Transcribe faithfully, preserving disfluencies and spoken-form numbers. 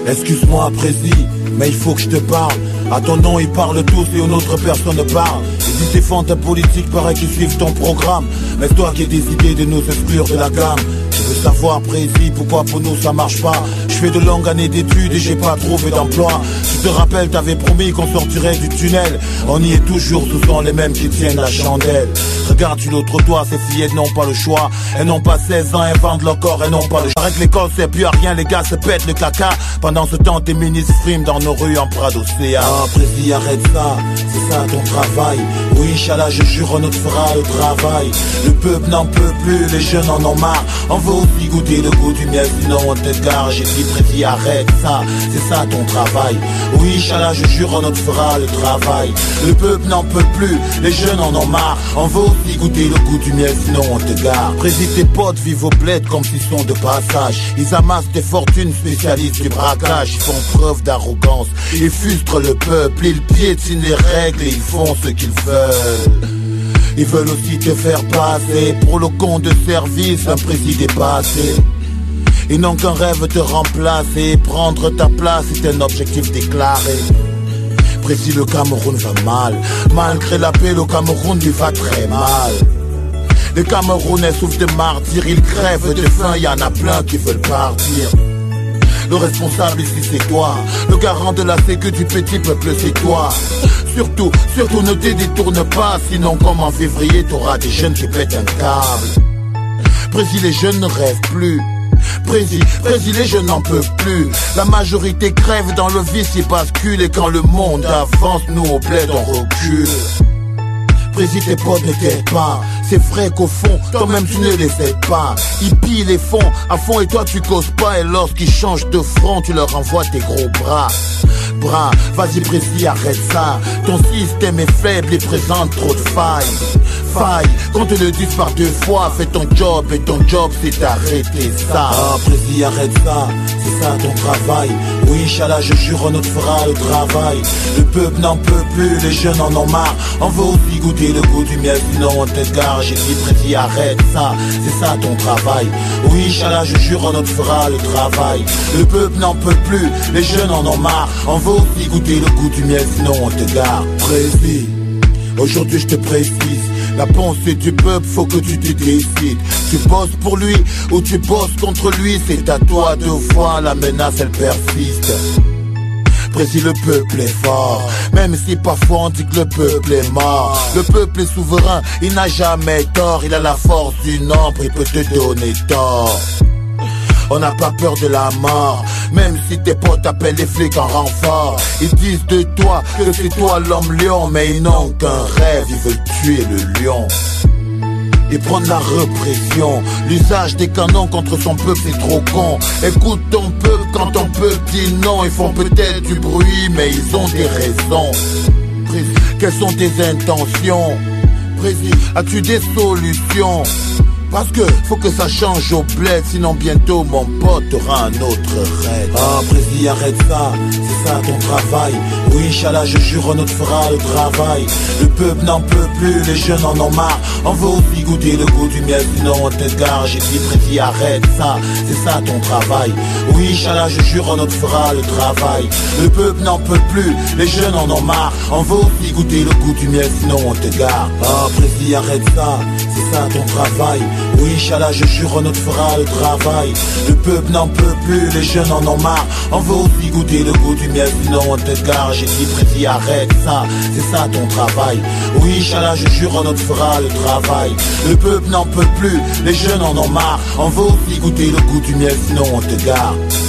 Excuse-moi, Prési, mais il faut que je te parle. À ton nom ils parlent tous et une autre personne ne parle. Ils défendent ta politique, paraît qu'ils suivent ton programme. Mais toi qui as décidé de nous exclure de la gamme. Je veux savoir, Prési, pourquoi pour nous ça marche pas. Je fais de longues années d'études et j'ai pas trouvé d'emploi. Tu te rappelles, t'avais promis qu'on sortirait du tunnel. On y est toujours, ce sont les mêmes qui tiennent la chandelle. Regarde sur l'autre toit, ces filles elles n'ont pas le choix. Elles n'ont pas seize ans, elles vendent leur corps, elles n'ont pas le choix. Avec l'école c'est plus à rien, les gars se pètent le caca. Pendant ce temps tes ministres friment dans nos rues en Prado C A. Ah Prési, arrête ça, c'est ça ton travail. Oui Inch'Allah je jure on te fera le travail. Le peuple n'en peut plus, les jeunes en ont marre. On veut aussi goûter le goût du miel, sinon on te gare. J'ai dit Prési, arrête ça, c'est ça ton travail. Oui Inch'Allah je jure on te fera le travail. Le peuple n'en peut plus, les jeunes en ont marre. On veut aussi goûter le goût du miel, sinon on te gare. Prési, tes potes vivent au bled comme s'ils sont de passage. Ils amassent des fortunes, spécialistes du braquage. Ils font preuve d'arrogance, ils frustrent le peuple. Ils piétinent les règles et ils font ce qu'ils veulent. Ils veulent aussi te faire passer pour le con de service, un Prési dépassé. Ils n'ont qu'un rêve te remplacer. Prendre ta place est un objectif déclaré. Prési, le Cameroun va mal. Malgré la paix, le Cameroun lui va très mal. Les Camerounais souffrent de martyrs, ils crèvent de faim, y en a plein qui veulent partir. Le responsable ici c'est toi, le garant de la sécu du petit peuple c'est toi. Surtout, surtout ne te détourne pas, sinon comme en février t'auras des jeunes qui pètent un câble. Prési, les jeunes ne rêvent plus. Prési, Prési, les jeunes n'en peuvent plus. La majorité crève dans le vice, ils basculent. Et quand le monde avance, nous au bled on recule. Prési, tes potes ne t'aident pas. C'est vrai qu'au fond, toi-même tu ne les aides pas. Ils pillent les fonds à fond et toi tu causes pas. Et lorsqu'ils changent de front, tu leur envoies tes gros bras. Bras, vas-y Prési, arrête ça. Ton système est faible et présente trop de failles. Failles, qu'on te le dise par deux fois. Fais ton job et ton job c'est d'arrêter ça. Ah Prési, arrête ça, c'est ça ton travail. Oui Inch'Allah je jure on te fera le travail. Le peuple n'en peut plus, les jeunes en ont marre. On veut aussi goûter le goût du miel, sinon on te gare. J'ai dit Prési, arrête ça, c'est ça ton travail. Oui Inch'Allah je jure on te fera le travail. Le peuple n'en peut plus, les jeunes en ont marre. On veut aussi goûter le goût du miel, sinon on te gare. Prési, aujourd'hui je te précise, la pensée du peuple, faut que tu te décides. Tu bosses pour lui ou tu bosses contre lui. C'est à toi de voir, la menace elle persiste. Prési, le peuple est fort, même si parfois on dit que le peuple est mort. Le peuple est souverain, il n'a jamais tort. Il a la force du nombre, il peut te donner tort. On n'a pas peur de la mort, même si tes potes appellent les flics en renfort. Ils disent de toi que c'est toi l'homme lion, mais ils n'ont qu'un rêve, ils veulent tuer le lion. Ils prennent la répression, l'usage des canons contre son peuple c'est trop con. Écoute ton peuple quand ton peuple dit non. Ils font peut-être du bruit mais ils ont des raisons. Prési, quelles sont tes intentions? Prési, as-tu des solutions? Parce que faut que ça change au bled, sinon bientôt mon pote aura un autre raid. Ah Prési, arrête ça, c'est ça ton travail. Oui Inch'Allah je jure on te fera le travail. Le peuple n'en peut plus, les jeunes en ont marre. On veut aussi goûter le goût du miel, sinon on te gare. J'ai dit Prési, arrête ça, c'est ça ton travail. Oui Inch'Allah je jure on te fera le travail. Le peuple n'en peut plus, les jeunes en ont marre. On veut aussi goûter le goût du miel, sinon on te gare. Ah Prési, arrête ça, c'est ça ton travail. Oui Inch'Allah je jure on te fera le travail. Le peuple n'en peut plus, les jeunes en ont marre. On veut aussi goûter le goût du miel, sinon on te gare. J'ai dit Prési, arrête ça, c'est ça ton travail. Oui Inch'Allah je jure on te fera le travail. Le peuple n'en peut plus, les jeunes en ont marre. On veut aussi goûter le goût du miel, sinon on te gare.